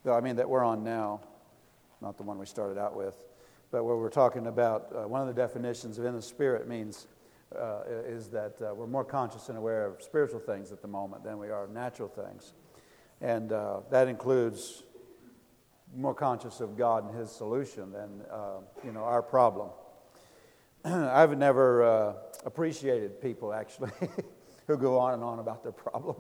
I mean that we're on now, not the one we started out with, but where we're talking about one of the definitions of in the Spirit means is that we're more conscious and aware of spiritual things at the moment than we are of natural things. And that includes more conscious of God and His solution than, our problem. I've never appreciated people, actually, who go on and on about their problem.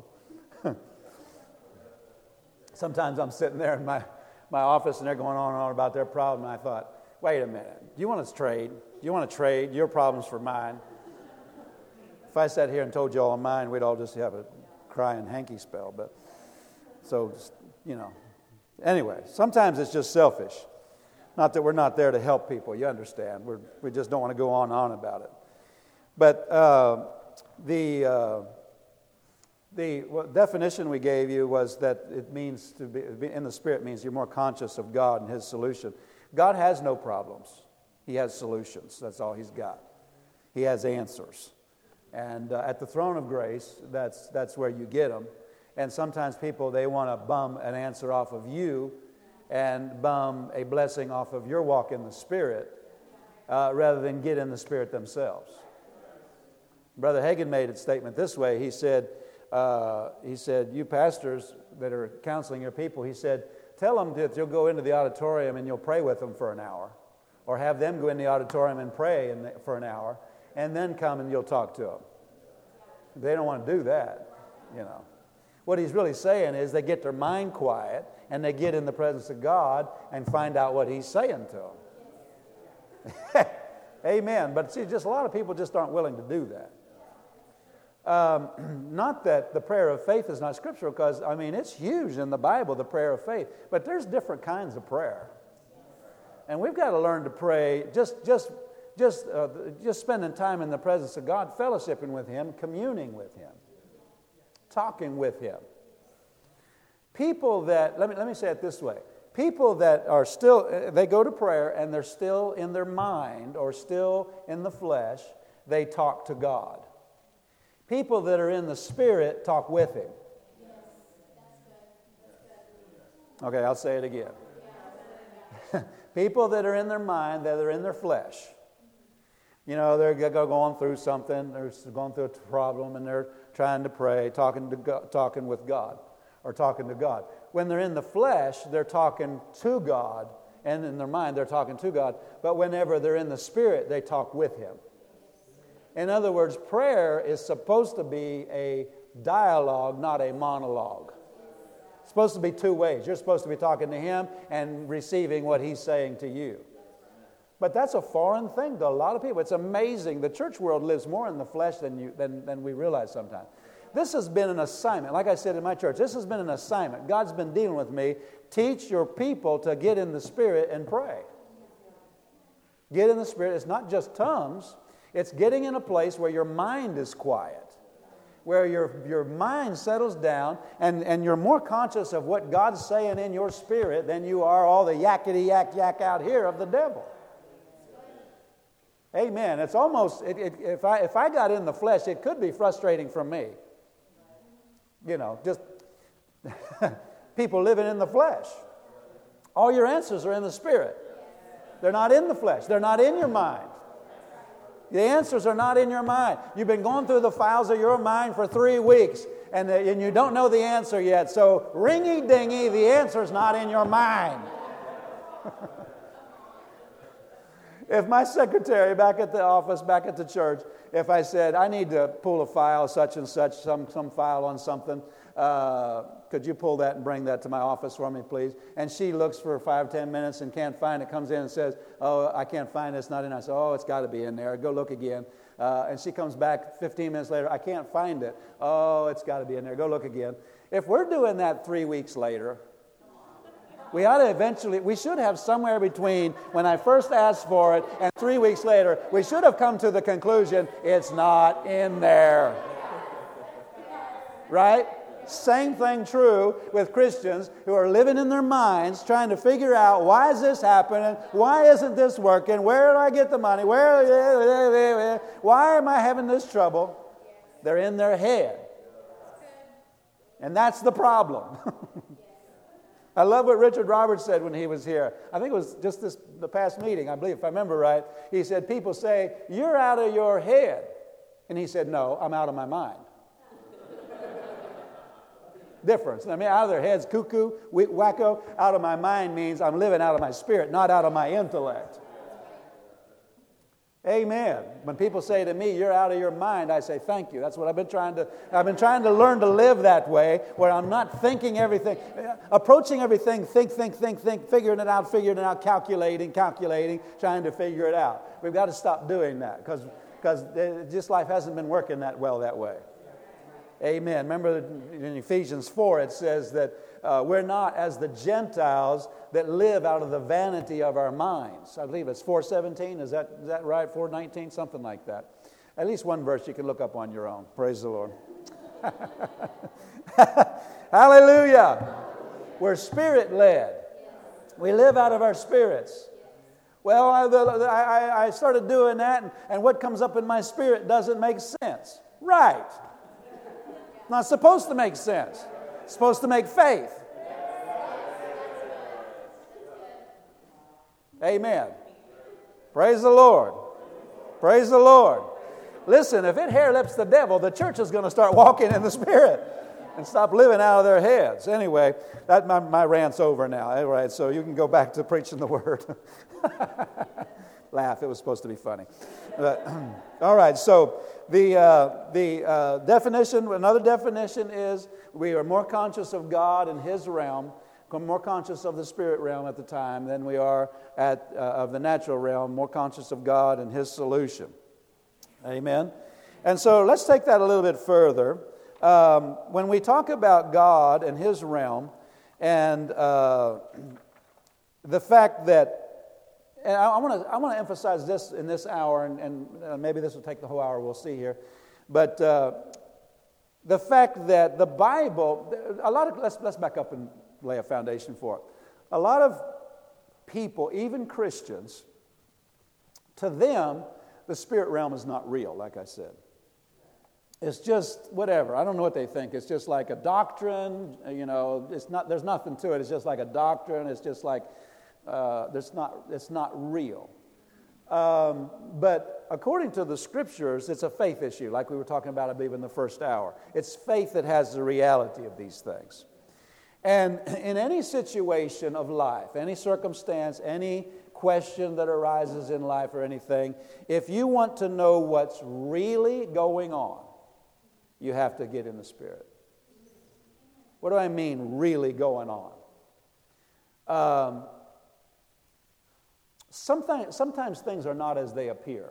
Sometimes I'm sitting there in my office and they're going on and on about their problem, and I thought, wait a minute, do you want to trade? Do you want to trade your problems for mine? If I sat here and told you all mine, we'd all just have a crying hanky spell. But so, anyway, sometimes it's just selfish. Not that we're not there to help people, you understand. We just don't want to go on and on about it. But the definition we gave you was that it means to be in the Spirit means you're more conscious of God and His solution. God has no problems. He has solutions. That's all He's got. He has answers. And at the throne of grace, that's where you get them. And sometimes people, they want to bum an answer off of you and bum a blessing off of your walk in the Spirit rather than get in the Spirit themselves. Brother Hagin made a statement this way. He said, you pastors that are counseling your people, he said, tell them that you'll go into the auditorium and you'll pray with them for an hour. Or have them go in the auditorium and pray for an hour, and then come and you'll talk to them. They don't want to do that, What he's really saying is they get their mind quiet and they get in the presence of God and find out what He's saying to them. Amen. But see, just a lot of people just aren't willing to do that. Not that the prayer of faith is not scriptural, because, it's huge in the Bible, the prayer of faith. But there's different kinds of prayer. And we've got to learn to pray just spending time in the presence of God, fellowshipping with Him, communing with Him, talking with Him. People that, let me say it this way. People that are still, they go to prayer and they're still in their mind or still in the flesh, they talk to God. People that are in the Spirit talk with Him. Okay, I'll say it again. People that are in their mind, that are in their flesh. They're going through something, they're going through a problem, and they're trying to pray, talking with God, or talking to God. When they're in the flesh, they're talking to God, and in their mind, they're talking to God. But whenever they're in the Spirit, they talk with Him. In other words, prayer is supposed to be a dialogue, not a monologue. It's supposed to be two ways. You're supposed to be talking to Him and receiving what He's saying to you. But that's a foreign thing to a lot of people. It's amazing. The church world lives more in the flesh than we realize sometimes. This has been an assignment. Like I said in my church, this has been an assignment. God's been dealing with me. Teach your people to get in the Spirit and pray. Get in the Spirit. It's not just tongues. It's getting in a place where your mind is quiet, where your mind settles down, and you're more conscious of what God's saying in your spirit than you are all the yakety yak out here of the devil. Amen. It's almost, if I got in the flesh, it could be frustrating for me. Just people living in the flesh. All your answers are in the Spirit. They're not in the flesh. They're not in your mind. The answers are not in your mind. You've been going through the files of your mind for 3 weeks, and you don't know the answer yet. So, ringy-dingy, the answer's not in your mind. If my secretary back at the office, back at the church, if I said, I need to pull a file, such and such, some file on something, could you pull that and bring that to my office for me, please? And she looks for 5-10 minutes and can't find it, comes in and says, oh, I can't find it, it's not in. I say, oh, it's got to be in there. Go look again. And she comes back 15 minutes later, I can't find it. Oh, it's got to be in there. Go look again. If we're doing that 3 weeks later, we should have somewhere between when I first asked for it and 3 weeks later, we should have come to the conclusion, it's not in there. Right? Same thing true with Christians who are living in their minds trying to figure out, why is this happening? Why isn't this working? Where do I get the money? Why am I having this trouble? They're in their head. And that's the problem. I love what Richard Roberts said when he was here. I think it was just the past meeting, I believe, if I remember right. He said, people say, you're out of your head. And he said, no, I'm out of my mind. Difference. I mean, out of their heads, cuckoo, wacko. Out of my mind means I'm living out of my spirit, not out of my intellect. Amen. When people say to me, you're out of your mind, I say, thank you. That's what I've been trying to learn to live that way, where I'm not thinking everything, approaching everything, think, figuring it out, calculating, trying to figure it out. We've got to stop doing that because just life hasn't been working that well that way. Amen. Remember in Ephesians 4, it says that we're not as the Gentiles that live out of the vanity of our minds. I believe it's 4:17. Is that right? 4:19, something like that. At least one verse you can look up on your own. Praise the Lord. Hallelujah. We're spirit-led. We live out of our spirits. Well, I started doing that, and what comes up in my spirit doesn't make sense. Right. Not supposed to make sense. It's supposed to make faith. Amen. Praise the Lord. Praise the Lord. Listen, if it hair-lips the devil, the church is going to start walking in the Spirit and stop living out of their heads. Anyway, my rant's over now. All right, so you can go back to preaching the Word. Laugh. It was supposed to be funny. But, all right, so the definition, another definition is we are more conscious of God and His realm, more conscious of the spirit realm at the time than we are of the natural realm, more conscious of God and His solution. Amen? And so let's take that a little bit further. When we talk about God and His realm and the fact that, and I want to emphasize this in this hour, and maybe this will take the whole hour, we'll see here, but the fact that the Bible, let's back up and lay a foundation for it. A lot of people, even Christians, to them, the spirit realm is not real, like I said. It's just whatever. I don't know what they think. It's just like a doctrine. There's nothing to it. It's just like a doctrine. It's just like it's not real. But according to the Scriptures, it's a faith issue, like we were talking about, I believe, in the first hour. It's faith that has the reality of these things. And in any situation of life, any circumstance, any question that arises in life or anything, if you want to know what's really going on, you have to get in the Spirit. What do I mean, really going on? Sometimes things are not as they appear.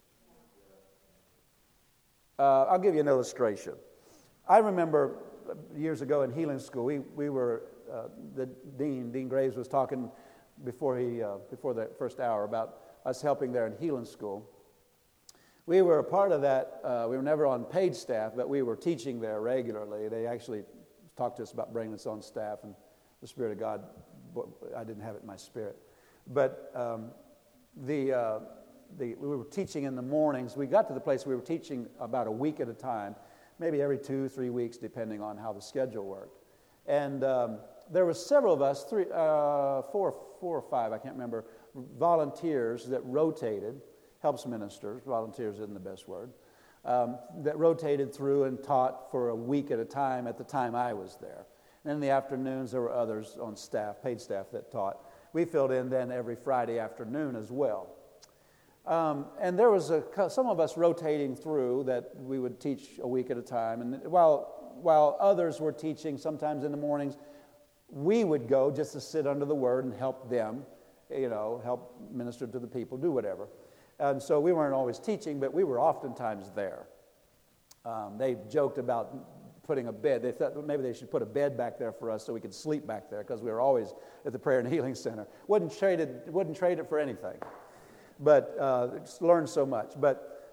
I'll give you an illustration. I remember years ago in healing school, we were the Dean Graves was talking before the first hour about us helping there in healing school. We were a part of that. We were never on paid staff, but we were teaching there regularly. They actually talked to us about bringing us on staff, and the Spirit of God, I didn't have it in my spirit. But we were teaching in the mornings. We got to the place we were teaching about a week at a time, maybe every 2-3 weeks, depending on how the schedule worked. And there were several of us, four or five, I can't remember, volunteers that rotated, helps ministers, volunteers isn't the best word, that rotated through and taught for a week at a time at the time I was there. And in the afternoons, there were others on staff, paid staff, that taught. We filled in then every Friday afternoon as well. And there was some of us rotating through that we would teach a week at a time. And while others were teaching, sometimes in the mornings, we would go just to sit under the Word and help them, help minister to the people, do whatever. And so we weren't always teaching, but we were oftentimes there. They joked about putting a bed. They thought maybe they should put a bed back there for us so we could sleep back there, because we were always at the Prayer and Healing Center. Wouldn't trade it for anything. But just learned so much. But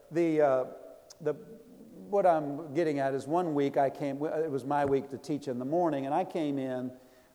what I'm getting at is one week it was my week to teach in the morning, and I came in,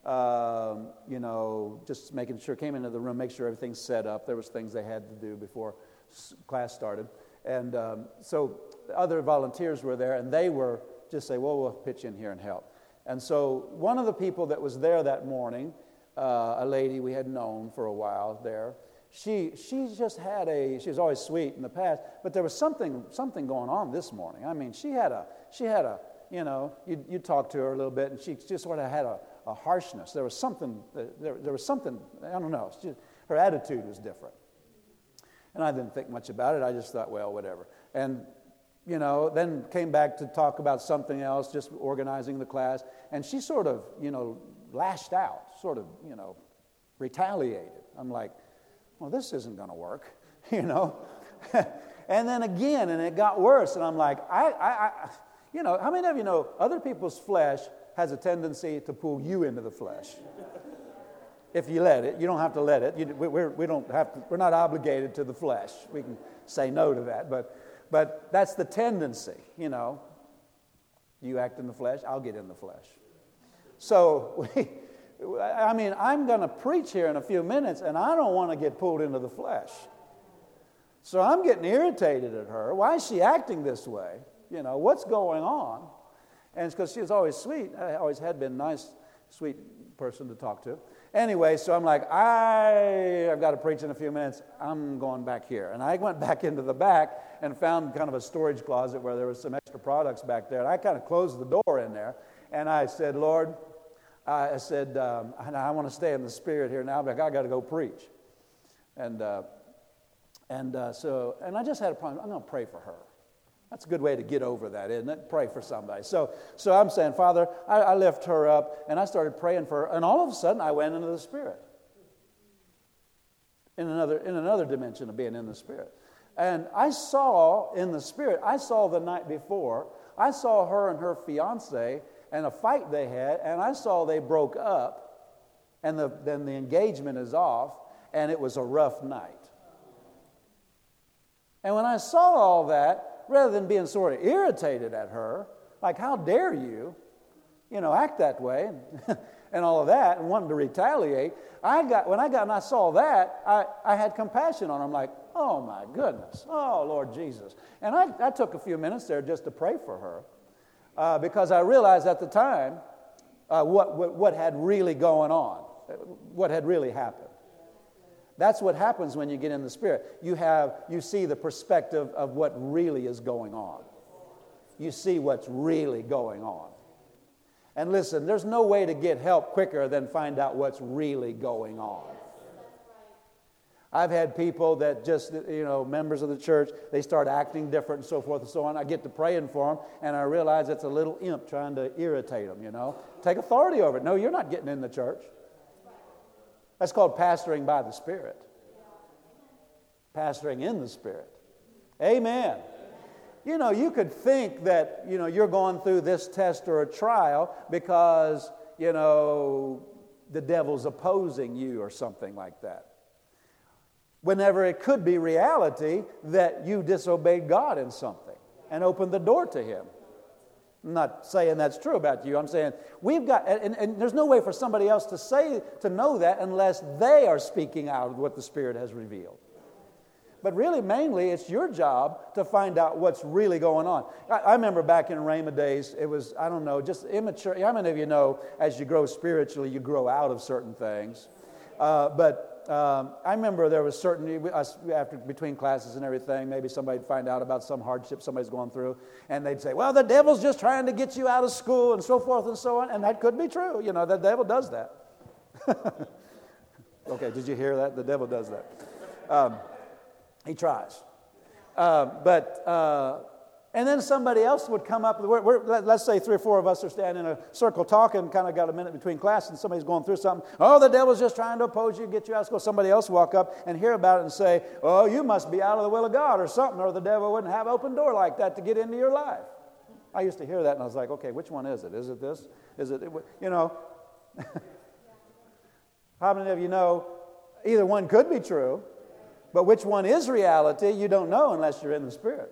just making sure, came into the room, make sure everything's set up. There was things they had to do before class started. And so other volunteers were there, and they were just say, well, we'll pitch in here and help. And so one of the people that was there that morning, a lady we had known for a while there, she just had she was always sweet in the past, but there was something going on this morning. I mean, she had a you talk to her a little bit, and she just sort of had a harshness. There was something, I don't know, her attitude was different. And I didn't think much about it. I just thought, well, whatever. And, then came back to talk about something else, just organizing the class. And she sort of, lashed out, sort of, retaliated. I'm like, well, this isn't going to work, And then again, and it got worse. And I'm like, how many of you know other people's flesh has a tendency to pull you into the flesh? If you let it, you don't have to let it. We're not obligated to the flesh. We can say no to that, but that's the tendency. You act in the flesh, I'll get in the flesh. So I'm going to preach here in a few minutes, and I don't want to get pulled into the flesh. So I'm getting irritated at her. Why is she acting this way? What's going on? And it's because she was always sweet. I always had been a nice, sweet person to talk to. Anyway, so I'm like, I've got to preach in a few minutes. I'm going back here. And I went back into the back and found kind of a storage closet where there was some extra products back there. And I kind of closed the door in there. And I said, Lord, I want to stay in the Spirit here now, but I got to go preach. And I just had a problem. I'm going to pray for her. That's a good way to get over that, isn't it? Pray for somebody. So I'm saying, Father, I lift her up, and I started praying for her, and all of a sudden I went into the Spirit. In another dimension of being in the Spirit. And I saw in the Spirit, the night before, I saw her and her fiance and a fight they had, and I saw they broke up, and then the engagement is off, and it was a rough night. And when I saw all that, rather than being sort of irritated at her, like, how dare you, act that way, and all of that, and wanting to retaliate, when I saw that, I had compassion on her. I'm like, oh my goodness, oh Lord Jesus. And I took a few minutes there just to pray for her, because I realized at the time what had really going on, what had really happened. That's what happens when you get in the Spirit. You see the perspective of what really is going on. You see what's really going on. And listen, there's no way to get help quicker than find out what's really going on. I've had people that just, members of the church, they start acting different and so forth and so on. I get to praying for them, and I realize it's a little imp trying to irritate them, Take authority over it. No, you're not getting in the church. That's called pastoring by the Spirit. Pastoring in the Spirit. Amen. You could think that, you're going through this test or a trial because, the devil's opposing you or something like that. Whenever it could be reality that you disobeyed God in something and opened the door to Him. I'm not saying that's true about you. I'm saying we've got, and there's no way for somebody else to know that unless they are speaking out what the Spirit has revealed. But really, mainly, it's your job to find out what's really going on. I remember back in Rhema days, it was, just immature. How many of you know, as you grow spiritually, you grow out of certain things? I remember there was between classes and everything, maybe somebody'd find out about some hardship somebody's going through, and they'd say, well, the devil's just trying to get you out of school and so forth and so on, and that could be true. The devil does that. Okay, did you hear that? The devil does that. He tries. And then somebody else would come up. Let's say 3 or 4 of us are standing in a circle talking, kind of got a minute between classes, and somebody's going through something. Oh, the devil's just trying to oppose you, get you out of school. Somebody else walk up and hear about it and say, oh, you must be out of the will of God or something, or the devil wouldn't have an open door like that to get into your life. I used to hear that, and I was like, okay, which one is it? Is it this? Is it, How many of you know either one could be true, but which one is reality, you don't know unless you're in the Spirit.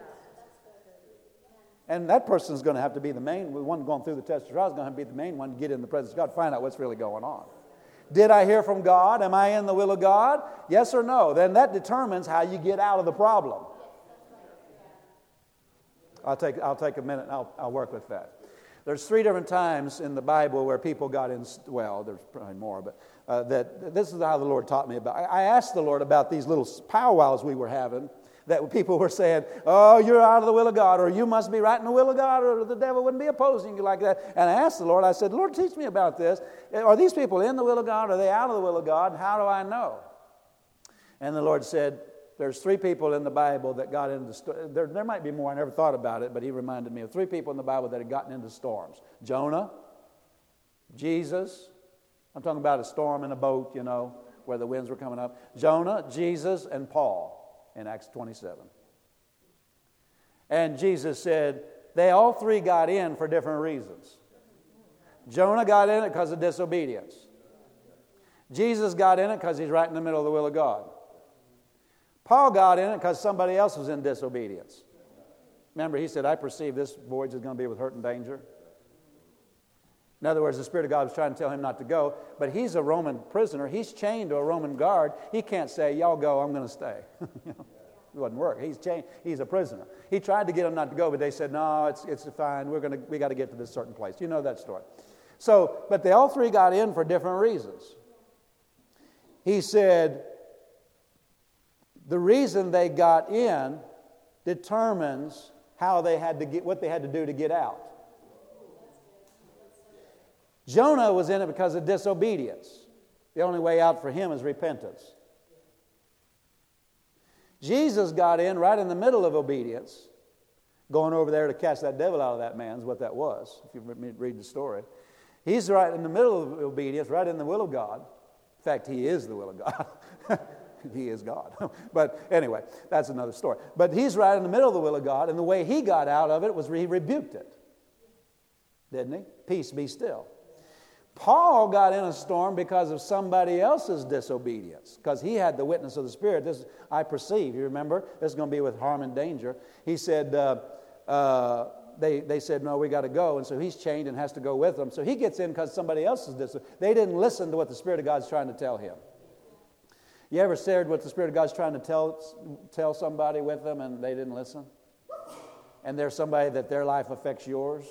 And that person is going to have to be the main one going through the test of trial is going to have to be the main one to get in the presence of God, find out what's really going on. Did I hear from God? Am I in the will of God? Yes or no? Then that determines how you get out of the problem. I'll take a minute and I'll work with that. There's 3 different times in the Bible where people got in, well, there's probably more, but that this is how the Lord taught me about. I asked the Lord about these little powwows we were having, that people were saying, oh, you're out of the will of God, or you must be right in the will of God, or the devil wouldn't be opposing you like that. And I asked the Lord, I said, Lord, teach me about this. Are these people in the will of God? Are they out of the will of God? How do I know? And the Lord said, there's 3 people in the Bible that got into, there might be more, I never thought about it, but he reminded me of 3 people in the Bible that had gotten into storms. Jonah, Jesus, I'm talking about a storm in a boat, you know, where the winds were coming up. Jonah, Jesus, and Paul in Acts 27. And Jesus said, they all 3 got in for different reasons. Jonah got in it because of disobedience. Jesus got in it because he's right in the middle of the will of God. Paul got in it because somebody else was in disobedience. Remember, he said, I perceive this voyage is going to be with hurt and danger. In other words, the Spirit of God was trying to tell him not to go, but he's a Roman prisoner. He's chained to a Roman guard. He can't say, y'all go, I'm going to stay. It wouldn't work. He's chained. He's a prisoner. He tried to get him not to go, but they said, no, it's fine. We got to get to this certain place. You know that story. So, but they all 3 got in for different reasons. He said, the reason they got in determines how they had to get, what they had to do to get out. Jonah was in it because of disobedience. The only way out for him is repentance. Jesus got in right in the middle of obedience, going over there to cast that devil out of that man is what that was, if you read the story. He's right in the middle of obedience, right in the will of God. In fact, he is the will of God. He is God. But anyway, that's another story. But he's right in the middle of the will of God, and the way he got out of it was he rebuked it. Didn't he? Peace, be still. Paul got in a storm because of somebody else's disobedience, because he had the witness of the Spirit. This I perceive. You remember? This is going to be with harm and danger. He said, they said, no, we got to go. And so he's chained and has to go with them. So he gets in because somebody else's disobedience. They didn't listen to what the Spirit of God's trying to tell him. You ever shared what the Spirit of God's trying to tell somebody with them and they didn't listen? And there's somebody that their life affects yours?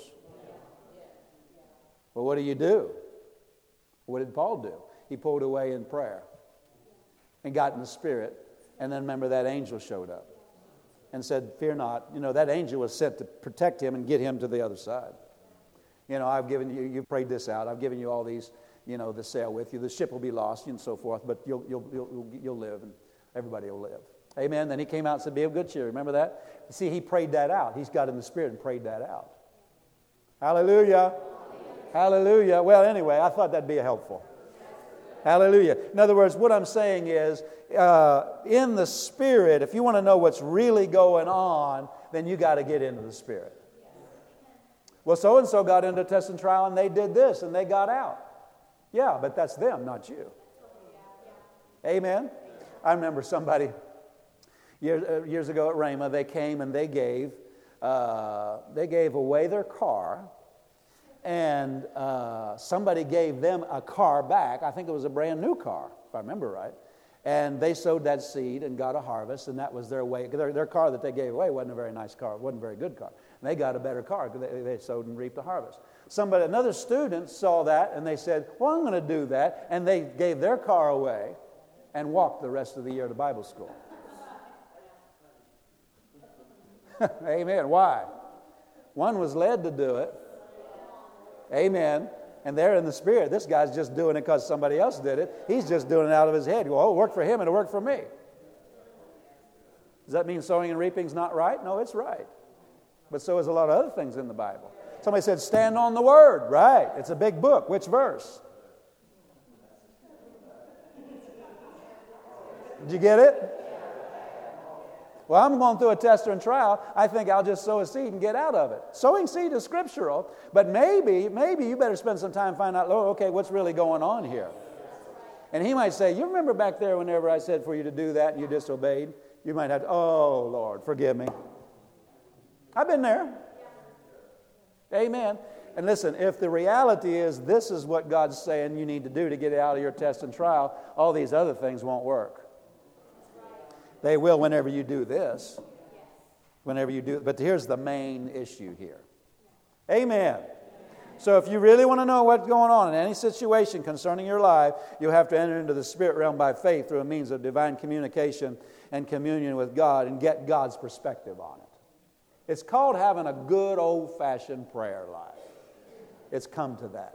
Well, what do? What did Paul do? He pulled away in prayer and got in the Spirit. And then remember that angel showed up and said, fear not. You know, that angel was sent to protect him and get him to the other side. You know, I've given you, you prayed this out. I've given you all these, you know, to sail with you. The ship will be lost and so forth, but you'll live and everybody will live. Amen. Then he came out and said, be of good cheer. Remember that? See, he prayed that out. He's got in the Spirit and prayed that out. Hallelujah. Hallelujah. Well, anyway, I thought that'd be helpful. Hallelujah. In other words, what I'm saying is, in the Spirit, if you want to know what's really going on, then you got to get into the Spirit. Well, so-and-so got into a test and trial, and they did this, and they got out. Yeah, but that's them, not you. Amen? I remember somebody, years ago at Rhema, they came and they gave away their car. And somebody gave them a car back. I think it was a brand new car, if I remember right. And they sowed that seed and got a harvest, and that was their way. Their car that they gave away wasn't a very nice car. It wasn't a very good car. And they got a better car because they sowed and reaped a harvest. Another student saw that, and they said, well, I'm going to do that. And they gave their car away and walked the rest of the year to Bible school. Amen. Why? One was led to do it. Amen. And they're in the Spirit. This guy's just doing it because somebody else did it. He's just doing it out of his head. Well, it worked for him and it worked for me. Does that mean sowing and reaping is not right? No, it's right. But so is a lot of other things in the Bible. Somebody said, stand on the Word. Right. It's a big book. Which verse? Did you get it? Well, I'm going through a test and trial. I think I'll just sow a seed and get out of it. Sowing seed is scriptural, but maybe you better spend some time finding out, Lord, okay, what's really going on here? And he might say, you remember back there whenever I said for you to do that and you disobeyed? You might have to, oh, Lord, forgive me. I've been there. Amen. And listen, if the reality is this is what God's saying you need to do to get out of your test and trial, all these other things won't work. They will whenever you do this. Whenever you do. But here's the main issue here. Amen. So if you really want to know what's going on in any situation concerning your life, you have to enter into the spirit realm by faith through a means of divine communication and communion with God and get God's perspective on it. It's called having a good old-fashioned prayer life. It's come to that.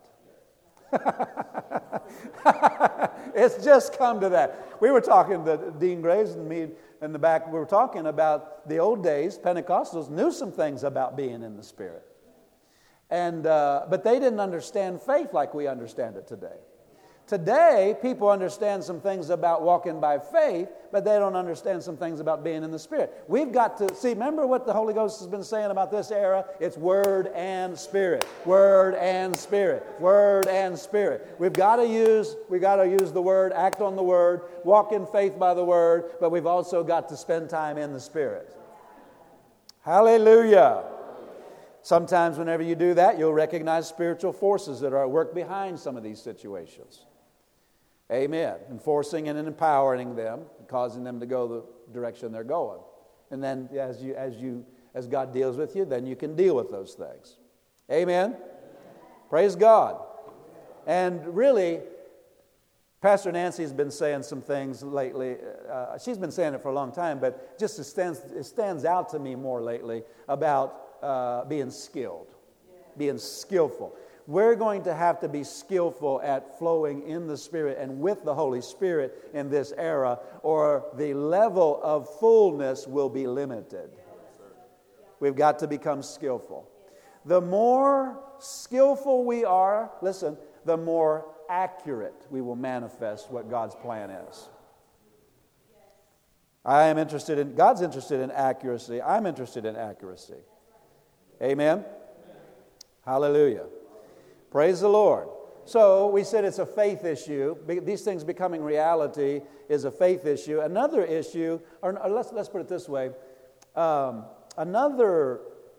It's just come to that. We were talking to Dean Graves and me in the back. We were talking about the old days. Pentecostals knew some things about being in the Spirit. But they didn't understand faith like we understand it today. Today, people understand some things about walking by faith, but they don't understand some things about being in the Spirit. We've got to see, remember what the Holy Ghost has been saying about this era? It's Word and Spirit. Word and Spirit. Word and Spirit. We've got to use the Word, act on the Word, walk in faith by the Word, but we've also got to spend time in the Spirit. Hallelujah. Sometimes whenever you do that, you'll recognize spiritual forces that are at work behind some of these situations. Amen. Enforcing and empowering them, causing them to go the direction they're going. And then as God deals with you, then you can deal with those things. Amen. Praise God. And really, Pastor Nancy's been saying some things lately. She's been saying it for a long time, but just it stands out to me more lately about being skilled, being skillful. We're going to have to be skillful at flowing in the Spirit and with the Holy Spirit in this era, or the level of fullness will be limited. We've got to become skillful. The more skillful we are, listen, the more accurate we will manifest what God's plan is. God's interested in accuracy. I'm interested in accuracy. Amen? Hallelujah. Praise the Lord. So we said it's a faith issue. These things becoming reality is a faith issue. Another issue, or let's put it this way. Another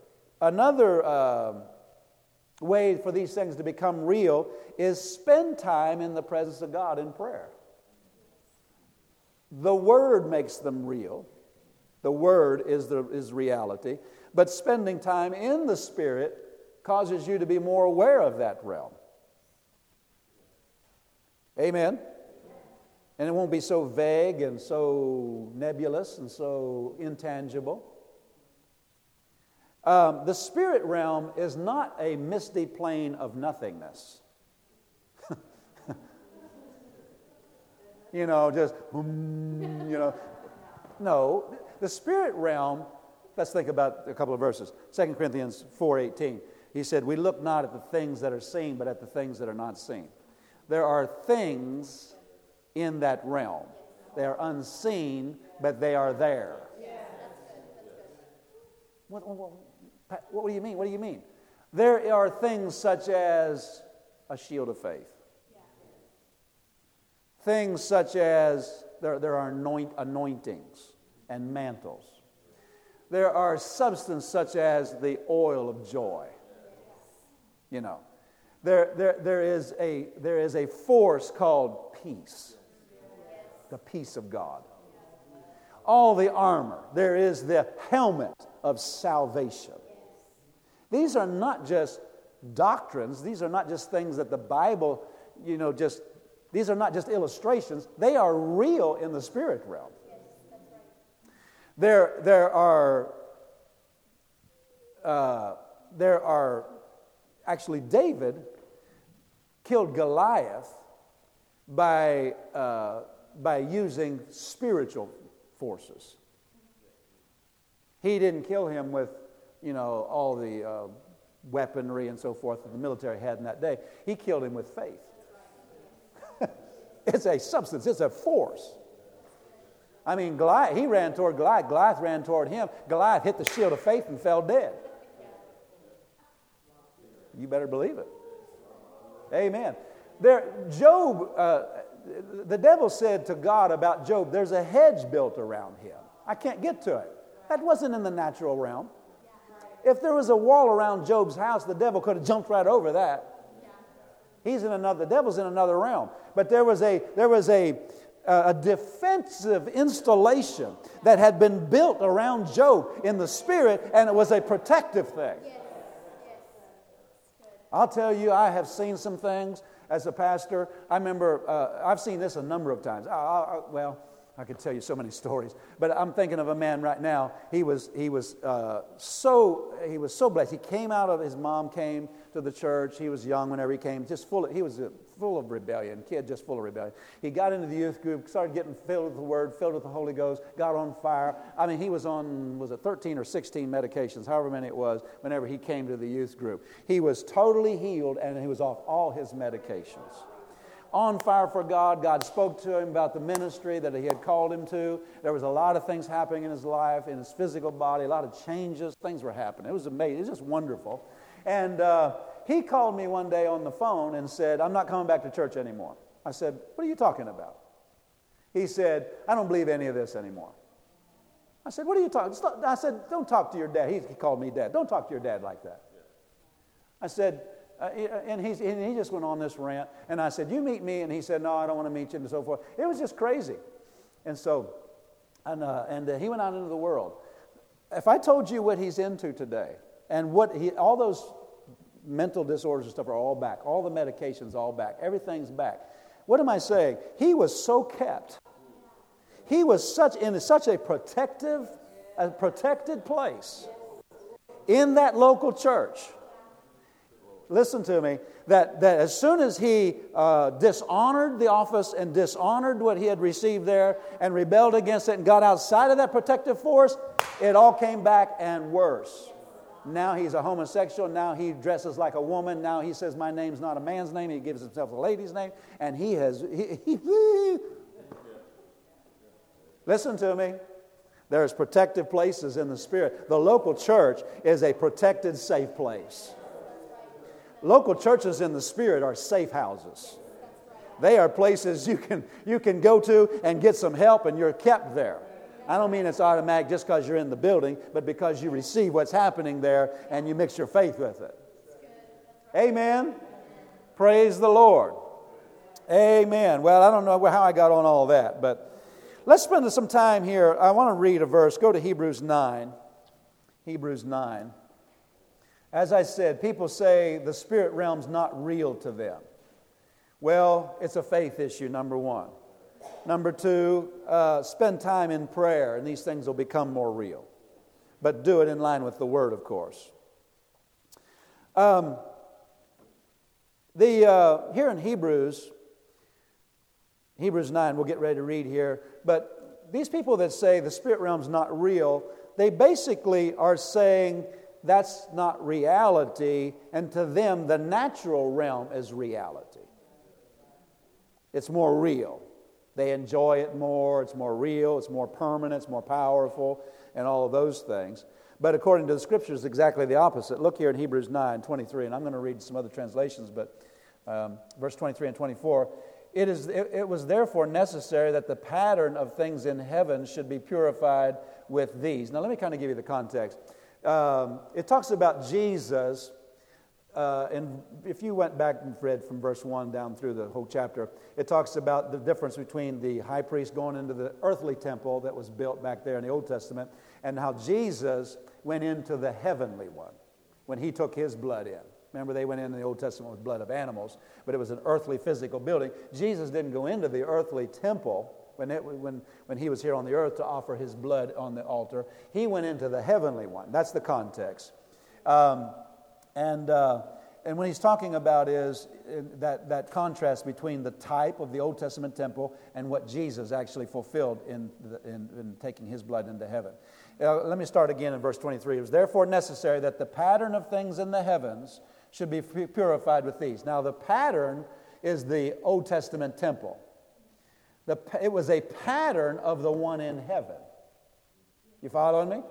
way for these things to become real is spend time in the presence of God in prayer. The Word makes them real. The Word is reality. But spending time in the Spirit causes you to be more aware of that realm. Amen? And it won't be so vague and so nebulous and so intangible. The spirit realm is not a misty plane of nothingness. No, the spirit realm, let's think about a couple of verses. 2 Corinthians 4:18. He said, we look not at the things that are seen, but at the things that are not seen. There are things in that realm. They are unseen, but they are there. What do you mean? What do you mean? There are things such as a shield of faith. Things such as there are anointings and mantles. There are substance such as the oil of joy. You know, there is a force called peace. The peace of God. All the armor. There is the helmet of salvation. These are not just doctrines. These are not just things that the Bible, these are not just illustrations. They are real in the spirit realm. There are actually, David killed Goliath by using spiritual forces. He didn't kill him with, all the weaponry and so forth that the military had in that day. He killed him with faith. It's a substance. It's a force. I mean, Goliath, he ran toward Goliath. Goliath ran toward him. Goliath hit the shield of faith and fell dead. You better believe it. Amen. Job, the devil said to God about Job, there's a hedge built around him. I can't get to it. That wasn't in the natural realm. If there was a wall around Job's house, the devil could have jumped right over that. The devil's in another realm. But there was a defensive installation that had been built around Job in the spirit, and it was a protective thing. I'll tell you, I have seen some things as a pastor. I remember, I've seen this a number of times. I could tell you so many stories, but I'm thinking of a man right now. He was so blessed. He came out of, his mom came to the church. He was young whenever he came, he was full of rebellion, kid just full of rebellion. He got into the youth group, started getting filled with the Word, filled with the Holy Ghost, got on fire. I mean, he was on, 13 or 16 medications, however many it was, whenever he came to the youth group. He was totally healed, and he was off all his medications. On fire for God. God spoke to him about the ministry that He had called him to. There was a lot of things happening in his life, in his physical body, a lot of changes. Things were happening. It was amazing. It was just wonderful. And he called me one day on the phone and said, I'm not coming back to church anymore. I said, what are you talking about? He said, I don't believe any of this anymore. I said, what are you talking about? I said, don't talk to your dad. He called me dad. Don't talk to your dad like that. I said, and he just went on this rant. And I said, you meet me? And he said, no, I don't want to meet you, and so forth. It was just crazy. And so, he went out into the world. If I told you what he's into today, and all those mental disorders and stuff are all back. All the medications all back. Everything's back. What am I saying? He was so kept. He was in such a protected place in that local church. Listen to me, that as soon as he dishonored the office and dishonored what he had received there and rebelled against it and got outside of that protective force, it all came back and worse. Now he's a homosexual. Now he dresses like a woman. Now he says, my name's not a man's name. He gives himself a lady's name. And he listen to me. There's protective places in the Spirit. The local church is a protected, safe place. Local churches in the Spirit are safe houses. They are places you can go to and get some help, and you're kept there. I don't mean it's automatic just because you're in the building, but because you receive what's happening there and you mix your faith with it. Amen. Praise the Lord. Amen. Well, I don't know how I got on all that, but let's spend some time here. I want to read a verse. Go to Hebrews 9. Hebrews 9. As I said, people say the spirit realm's not real to them. Well, it's a faith issue, number one. Number two, spend time in prayer, and these things will become more real. But do it in line with the Word, of course. Here in Hebrews 9, we'll get ready to read here, but these people that say the spirit realm's not real, they basically are saying that's not reality, and to them, the natural realm is reality. It's more real. They enjoy it more, it's more real, it's more permanent, it's more powerful, and all of those things. But according to the Scriptures, exactly the opposite. Look here in Hebrews 9:23, and I'm going to read some other translations, but verse 23 and 24. It was therefore necessary that the pattern of things in heaven should be purified with these. Now let me kind of give you the context. It talks about Jesus. And if you went back and read from verse 1 down through the whole chapter, it talks about the difference between the high priest going into the earthly temple that was built back there in the Old Testament and how Jesus went into the heavenly one when he took his blood in. Remember, they went in the Old Testament with blood of animals, but it was an earthly physical building. Jesus didn't go into the earthly temple when he was here on the earth to offer his blood on the altar. He went into the heavenly one. That's the context. And when he's talking about is that contrast between the type of the Old Testament temple and what Jesus actually fulfilled in taking his blood into heaven. Let me start again in verse 23. It was therefore necessary that the pattern of things in the heavens should be purified with these. Now the pattern is the Old Testament temple. It was a pattern of the one in heaven. You following me?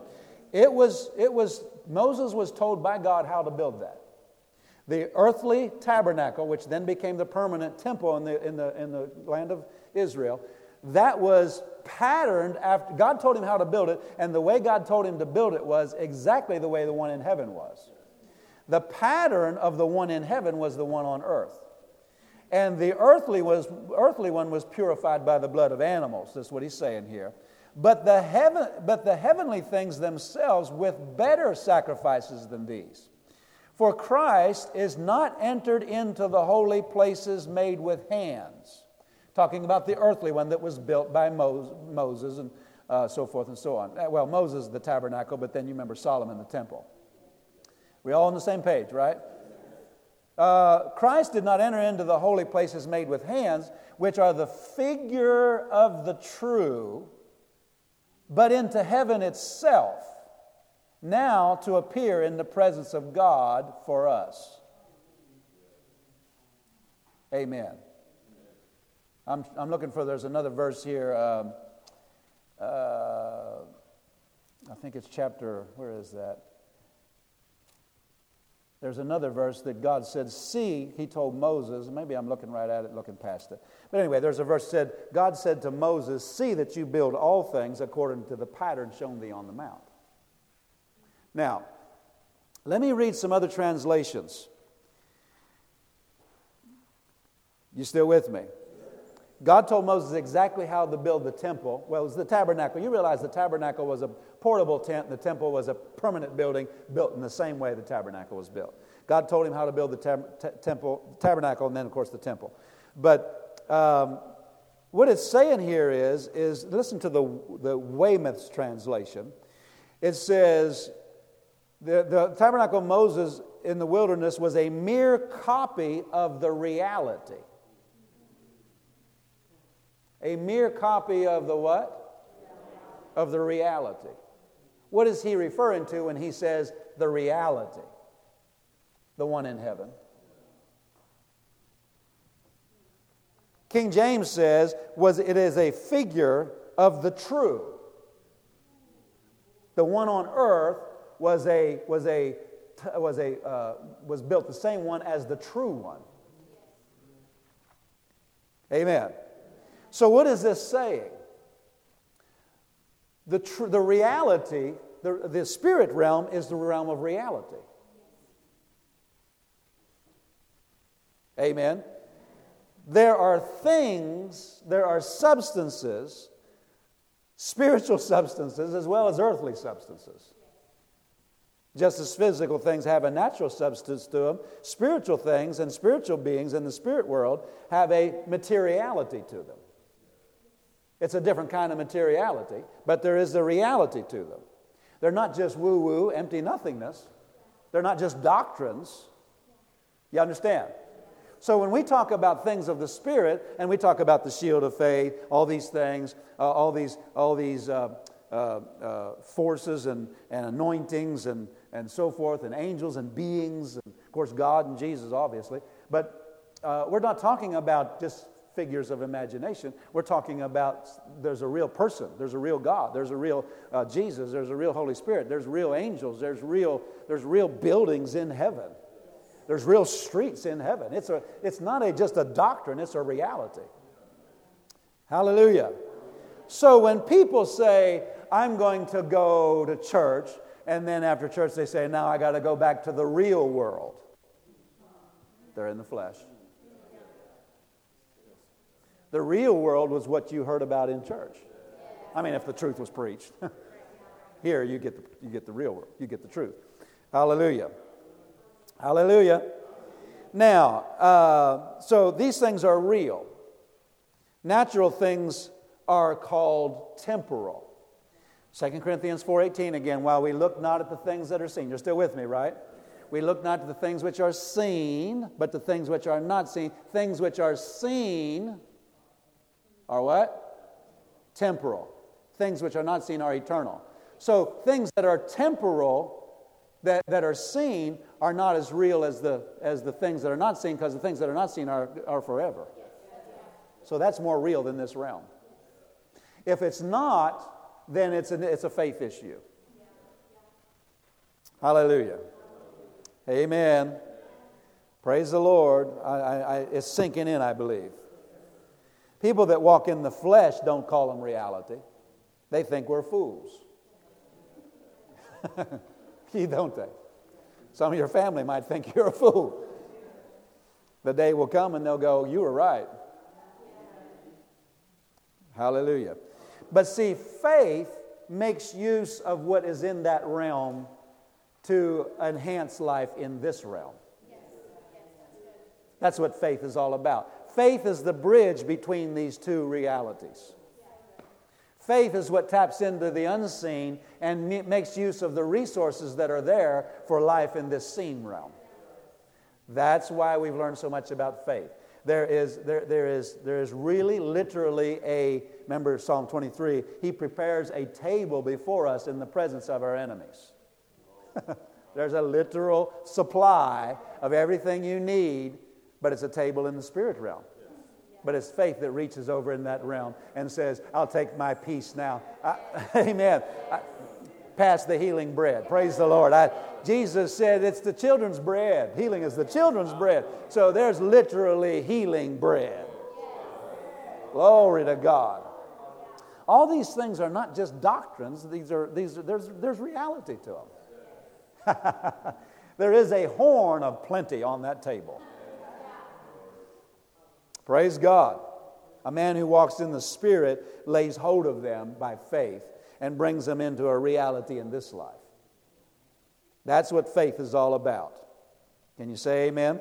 Moses was told by God how to build that. The earthly tabernacle, which then became the permanent temple in the land of Israel, that was patterned after God told him how to build it, and the way God told him to build it was exactly the way the one in heaven was. The pattern of the one in heaven was the one on earth. And the earthly one was purified by the blood of animals. That's what he's saying here. But the heavenly things themselves with better sacrifices than these. For Christ is not entered into the holy places made with hands. Talking about the earthly one that was built by Moses and so forth and so on. Well, Moses, the tabernacle, but then you remember Solomon, the temple. We all on the same page, right? Christ did not enter into the holy places made with hands, which are the figure of the true, but into heaven itself, now to appear in the presence of God for us. Amen. I'm looking for, there's another verse here. I think it's chapter, where is that? There's another verse that God said, see, he told Moses, maybe I'm looking right at it, looking past it. But anyway, there's a verse said, God said to Moses, see that you build all things according to the pattern shown thee on the mount. Now, let me read some other translations. You still with me? God told Moses exactly how to build the temple. Well, it was the tabernacle. You realize the tabernacle was a portable tent, and the temple was a permanent building built in the same way the tabernacle was built. God told him how to build the tabernacle, and then, of course, the temple. But what it's saying here is listen to the Weymouth's translation. It says, the tabernacle of Moses in the wilderness was a mere copy of the reality. A mere copy of the what? Of the reality. What is he referring to when he says the reality? The one in heaven. King James says, it is a figure of the true. The one on earth was built the same one as the true one. Amen. So what is this saying? The reality, the spirit realm is the realm of reality. Amen. There are things, there are substances, spiritual substances as well as earthly substances. Just as physical things have a natural substance to them, spiritual things and spiritual beings in the spirit world have a materiality to them. It's a different kind of materiality, but there is a reality to them. They're not just woo-woo, empty nothingness. They're not just doctrines. You understand? So when we talk about things of the Spirit, and we talk about the shield of faith, all these things, all these forces and anointings and so forth, and angels and beings, and of course God and Jesus, obviously. But we're not talking about just figures of imagination. We're talking about there's a real person, there's a real God, there's a real Jesus, there's a real Holy Spirit, there's real angels, there's real buildings in heaven. There's real streets in heaven. It's not just a doctrine, it's a reality. Hallelujah. So when people say, I'm going to go to church, and then after church they say, now I got to go back to the real world. They're in the flesh. The real world was what you heard about in church. I mean, if the truth was preached. Here you get the real world. You get the truth. Hallelujah. Hallelujah. Now, so these things are real. Natural things are called temporal. 2 Corinthians 4:18 again, while we look not at the things that are seen. You're still with me, right? We look not at the things which are seen, but the things which are not seen. Things which are seen are what? Temporal. Things which are not seen are eternal. So things that are temporal, that are seen, are not as real as the things that are not seen, because the things that are not seen are forever. So that's more real than this realm. If it's not, then it's a faith issue. Hallelujah. Amen. Praise the Lord. It's sinking in, I believe. People that walk in the flesh don't call them reality. They think we're fools. Don't they? Some of your family might think you're a fool. The day will come and they'll go, you were right. Hallelujah. But see, faith makes use of what is in that realm to enhance life in this realm. That's what faith is all about. Faith is the bridge between these two realities. Faith is what taps into the unseen and makes use of the resources that are there for life in this seen realm. That's why we've learned so much about faith. There is really, literally remember Psalm 23, He prepares a table before us in the presence of our enemies. There's a literal supply of everything you need, but it's a table in the spirit realm. But it's faith that reaches over in that realm and says, I'll take my peace now. Amen. Pass the healing bread. Praise the Lord. Jesus said it's the children's bread. Healing is the children's bread. So there's literally healing bread. Glory to God. All these things are not just doctrines. There's reality to them. There is a horn of plenty on that table. Praise God. A man who walks in the Spirit lays hold of them by faith and brings them into a reality in this life. That's what faith is all about. Can you say amen?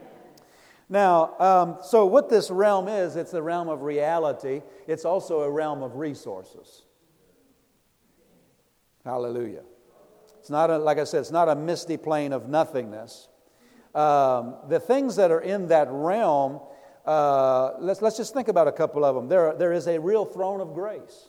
Now, so what this realm is, it's a realm of reality. It's also a realm of resources. Hallelujah. It's not, like I said, it's not a misty plane of nothingness. The things that are in that realm, let's just think about a couple of them. There is a real throne of grace.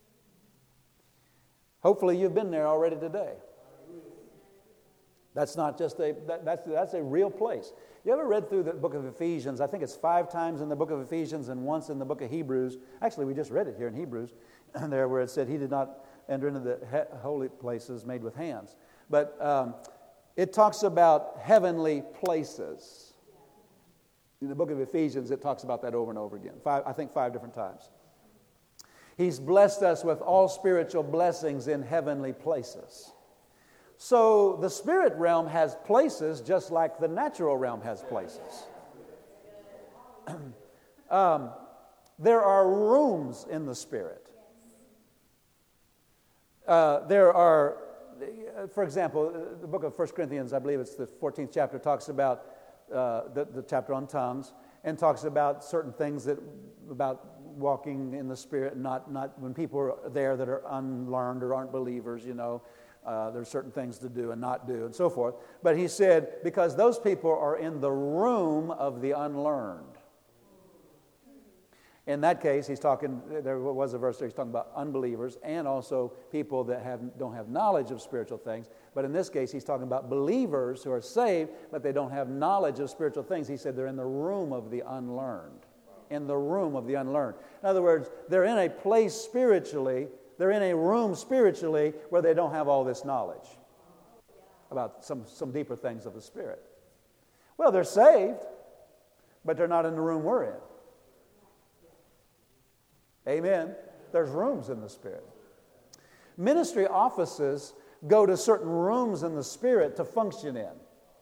Hopefully you've been there already today. That's not just that's a real place. You ever read through the book of Ephesians? I think it's 5 times in the book of Ephesians and once in the book of Hebrews. Actually, we just read it here in Hebrews, there where it said He did not enter into the holy places made with hands. But it talks about heavenly places. In the book of Ephesians, it talks about that over and over again. 5 different times. He's blessed us with all spiritual blessings in heavenly places. So the spirit realm has places just like the natural realm has places. There are rooms in the spirit. There are, for example, the book of 1 Corinthians, I believe it's the 14th chapter, talks about the chapter on tongues, and talks about certain things about walking in the Spirit, not when people are there that are unlearned or aren't believers, there's certain things to do and not do and so forth. But he said, because those people are in the room of the unlearned. In that case, there was a verse there, he's talking about unbelievers and also people that don't have knowledge of spiritual things. But in this case, he's talking about believers who are saved, but they don't have knowledge of spiritual things. He said they're in the room of the unlearned. In the room of the unlearned. In other words, they're in a place spiritually, they're in a room spiritually where they don't have all this knowledge about some deeper things of the Spirit. Well, they're saved, but they're not in the room we're in. Amen. There's rooms in the Spirit. Ministry offices go to certain rooms in the Spirit to function in.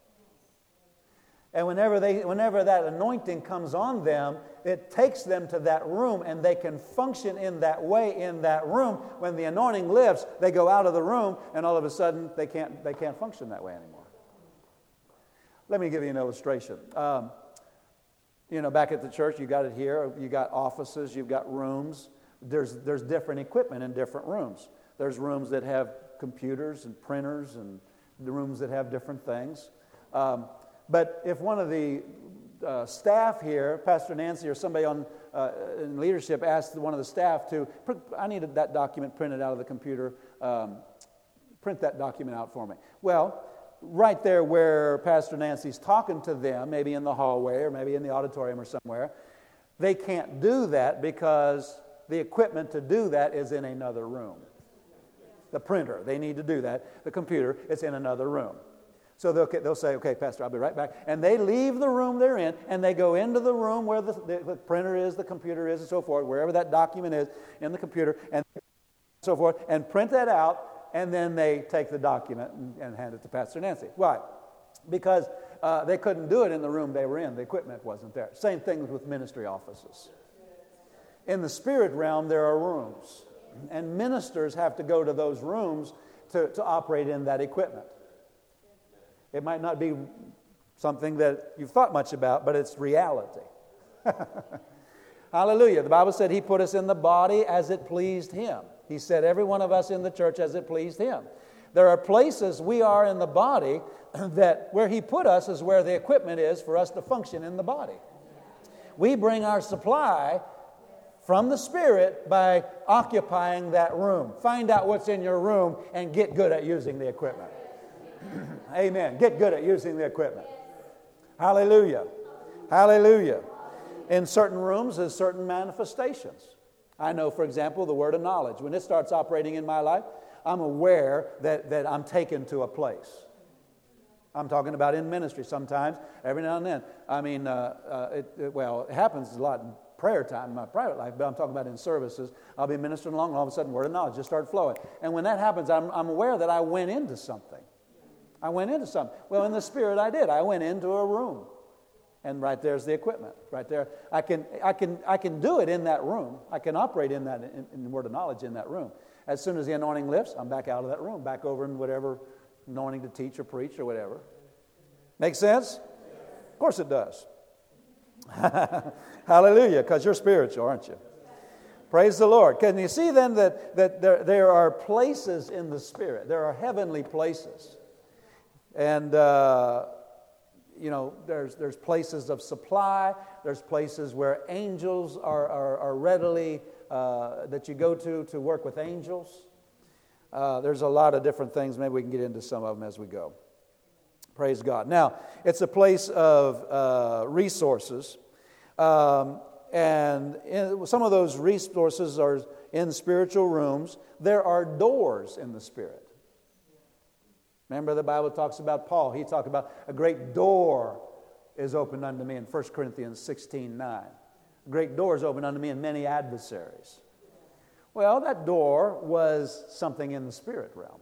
And whenever that anointing comes on them, it takes them to that room and they can function in that way in that room. When the anointing lifts, they go out of the room and all of a sudden they can't function that way anymore. Let me give you an illustration. Back at the church, you got it here, you got offices, you've got rooms. There's different equipment in different rooms. There's rooms that have computers and printers and the rooms that have different things. But if one of the staff here, Pastor Nancy or somebody in leadership asked one of the staff I needed that document printed out of the computer, print that document out for me. Well, right there where Pastor Nancy's talking to them, maybe in the hallway or maybe in the auditorium or somewhere, they can't do that because the equipment to do that is in another room. The printer, they need to do that. The computer, it's in another room. So they'll say, okay, Pastor, I'll be right back. And they leave the room they're in, and they go into the room where the printer is, the computer is, and so forth, wherever that document is in the computer, and so forth, and print that out, and then they take the document and hand it to Pastor Nancy. Why? Because they couldn't do it in the room they were in. The equipment wasn't there. Same thing with ministry offices. In the spirit realm, there are rooms, and ministers have to go to those rooms to operate in that equipment. It might not be something that you've thought much about, but it's reality. Hallelujah. The Bible said He put us in the body as it pleased Him. He said every one of us in the church as it pleased Him. There are places we are in the body that where He put us is where the equipment is for us to function in the body. We bring our supply from the Spirit by occupying that room. Find out what's in your room and get good at using the equipment. Amen. Get good at using the equipment. Hallelujah. Hallelujah. In certain rooms, there's certain manifestations. I know, for example, the word of knowledge. When it starts operating in my life, I'm aware that I'm taken to a place. I'm talking about in ministry sometimes, every now and then. I mean, it happens a lot in prayer time in my private life, but I'm talking about in services. I'll be ministering along, and all of a sudden, word of knowledge just started flowing. And when that happens, I'm aware that I went into something. Well, in the Spirit, I did. I went into a room. And right there's the equipment. Right there, I can do it in that room. I can operate in that in the word of knowledge in that room. As soon as the anointing lifts, I'm back out of that room, back over in whatever anointing to teach or preach or whatever. Make sense? Of course it does. Hallelujah, because you're spiritual, aren't you? Praise the Lord. Can you see then that there are places in the Spirit? There are heavenly places. And there's places of supply. There's places where angels are readily that you go to work with angels. There's a lot of different things. Maybe we can get into some of them as we go. Praise God. Now, it's a place of resources. And some of those resources are in spiritual rooms. There are doors in the Spirit. Remember the Bible talks about Paul. He talked about a great door is opened unto me in 1 Corinthians 16:9. A great door is opened unto me and many adversaries. Well, that door was something in the spirit realm.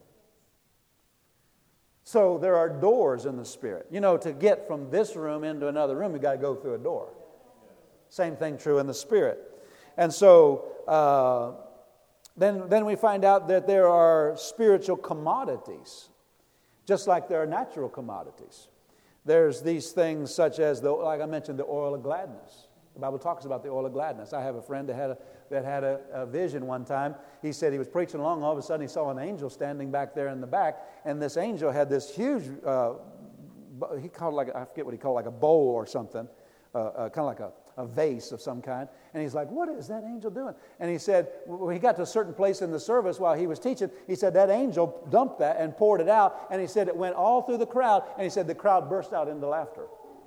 So there are doors in the Spirit. You know, to get from this room into another room, you've got to go through a door. Same thing true in the Spirit. And so then we find out that there are spiritual commodities. Just like there are natural commodities. There's these things such as, like I mentioned, the oil of gladness. The Bible talks about the oil of gladness. I have a friend that had a vision one time. He said he was preaching along, all of a sudden he saw an angel standing back there in the back, and this angel had this huge, he called I forget what he called, like a bowl or something, kind of like a vase of some kind. And he's like, what is that angel doing? And he said, when he got to a certain place in the service while he was teaching, he said that angel dumped that and poured it out. And he said it went all through the crowd. And he said the crowd burst out into laughter.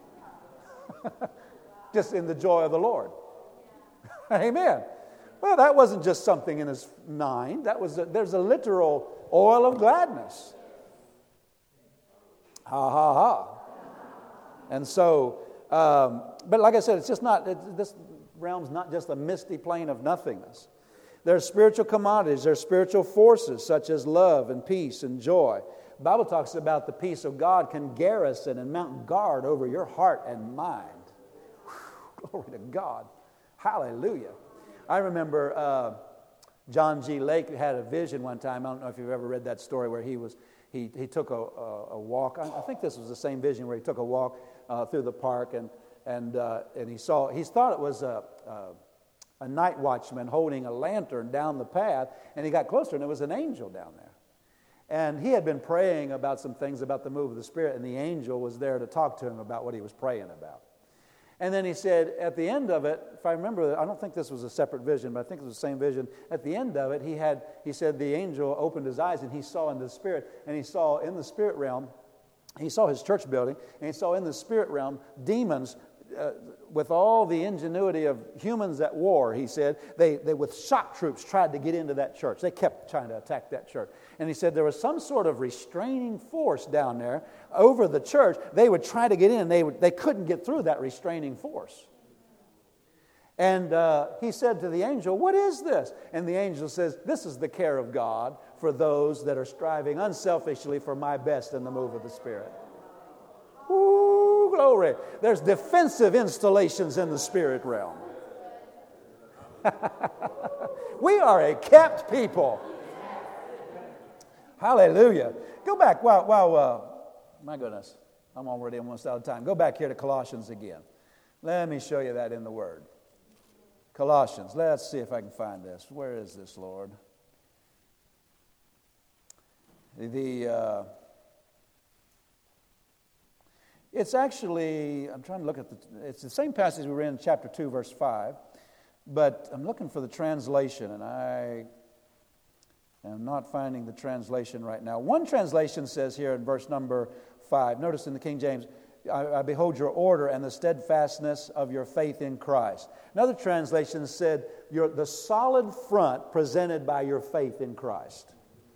Just in the joy of the Lord. Amen. Well, that wasn't just something in his mind. There's a literal oil of gladness. Ha, ha, ha. And so... but like I said, it's just not, this realm's not just a misty plane of nothingness. There's spiritual commodities, there's spiritual forces such as love and peace and joy. The Bible talks about the peace of God can garrison and mount guard over your heart and mind. Whew, glory to God. Hallelujah. I remember John G. Lake had a vision one time. I don't know if you've ever read that story where he took a walk. I think this was the same vision where he took a walk through the park, and he thought it was a night watchman holding a lantern down the path, and he got closer, and it was an angel down there. And he had been praying about some things about the move of the Spirit, and the angel was there to talk to him about what he was praying about. And then he said, at the end of it, if I remember, I don't think this was a separate vision, but I think it was the same vision. At the end of it, he said the angel opened his eyes, and he saw in the Spirit, and he saw in the spirit realm, he saw his church building, and he saw in the spirit realm demons with all the ingenuity of humans at war, he said. They with shock troops tried to get into that church. They kept trying to attack that church. And he said there was some sort of restraining force down there over the church. They would try to get in. They couldn't get through that restraining force. And he said to the angel, what is this? And the angel says, this is the care of God for those that are striving unselfishly for my best in the move of the Spirit. Ooh, glory. There's defensive installations in the spirit realm. We are a kept people. Hallelujah. Go back while My goodness, I'm already almost out of time. Go back here to Colossians again. Let me show you that in the Word. Colossians. Let's see if I can find this. Where is this, Lord? It's actually, I'm trying to look at it's the same passage we read in chapter 2, verse 5, but I'm looking for the translation, and I am not finding the translation right now. One translation says here in verse number 5, notice in the King James, I behold your order and the steadfastness of your faith in Christ. Another translation said, the solid front presented by your faith in Christ.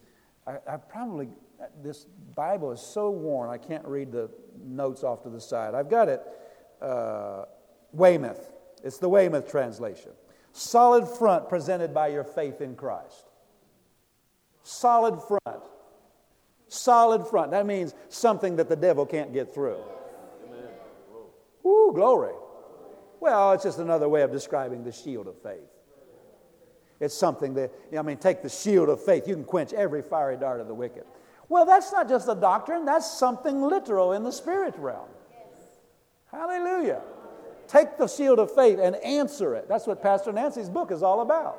This Bible is so worn, I can't read the notes off to the side. I've got it, Weymouth. It's the Weymouth translation. Solid front presented by your faith in Christ. Solid front. Solid front. That means something that the devil can't get through. Woo, glory. Well, it's just another way of describing the shield of faith. It's something that, take the shield of faith. You can quench every fiery dart of the wicked. Well, that's not just a doctrine. That's something literal in the spirit realm. Hallelujah. Take the shield of faith and answer it. That's what Pastor Nancy's book is all about.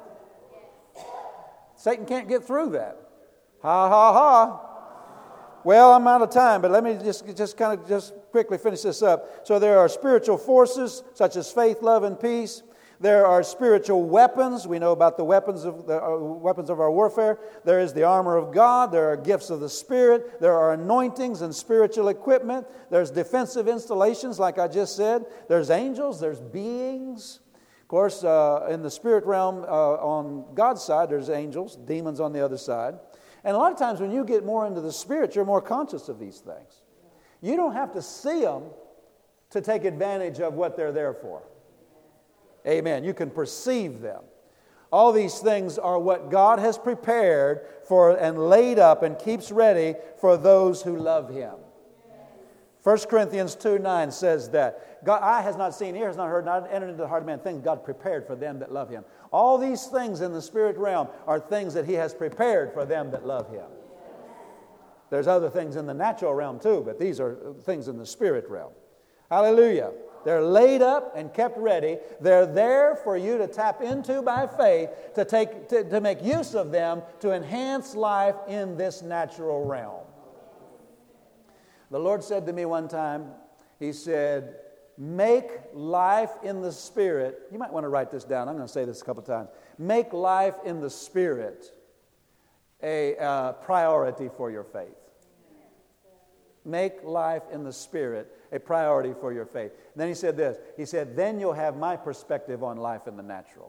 Satan can't get through that. Ha, ha, ha. Well, I'm out of time, but let me just quickly finish this up. So there are spiritual forces such as faith, love, and peace. There are spiritual weapons. We know about the weapons of our warfare. There is the armor of God. There are gifts of the Spirit. There are anointings and spiritual equipment. There's defensive installations, like I just said. There's angels. There's beings. Of course, in the spirit realm, on God's side, there's angels, demons on the other side. And a lot of times when you get more into the Spirit, you're more conscious of these things. You don't have to see them to take advantage of what they're there for. Amen. You can perceive them. All these things are what God has prepared for and laid up and keeps ready for those who love Him. 1 Corinthians 2:9 says that God, eye has not seen, ear has not heard, not entered into the heart of man, things God prepared for them that love Him. All these things in the spirit realm are things that He has prepared for them that love Him. There's other things in the natural realm too, but these are things in the spirit realm. Hallelujah. They're laid up and kept ready. They're there for you to tap into by faith, to make use of them to enhance life in this natural realm. The Lord said to me one time, He said, make life in the Spirit. You might want to write this down. I'm going to say this a couple times. Make life in the Spirit a priority for your faith. Make life in the Spirit a priority for your faith. And then He said this. He said, then you'll have my perspective on life in the natural.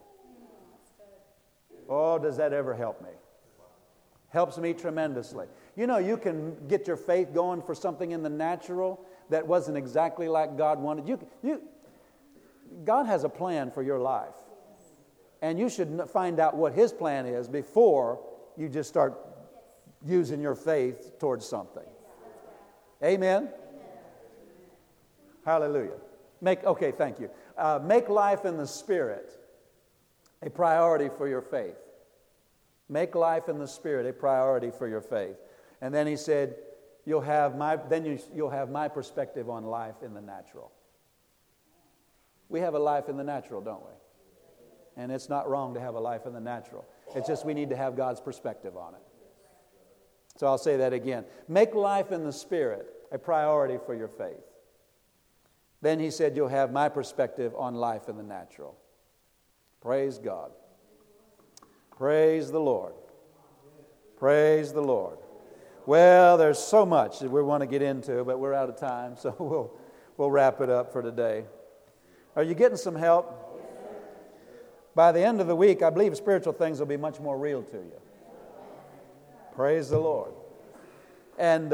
Oh, does that ever help me? Helps me tremendously. You know, you can get your faith going for something in the natural that wasn't exactly like God wanted. God has a plan for your life. And you should find out what His plan is before you just start using your faith towards something. Amen? Hallelujah. Thank you. Make life in the Spirit a priority for your faith. Make life in the Spirit a priority for your faith. And then He said, you'll have my perspective on life in the natural. We have a life in the natural, don't we? And it's not wrong to have a life in the natural. It's just we need to have God's perspective on it. So I'll say that again. Make life in the Spirit a priority for your faith. Then He said, you'll have my perspective on life in the natural. Praise God. Praise the Lord. Praise the Lord. Well, there's so much that we want to get into, but we're out of time, so we'll wrap it up for today. Are you getting some help? By the end of the week, I believe spiritual things will be much more real to you. Praise the Lord. And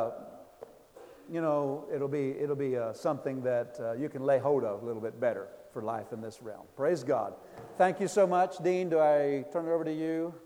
it'll be something that you can lay hold of a little bit better for life in this realm. Praise God. Thank you so much, Dean. Do I turn it over to you?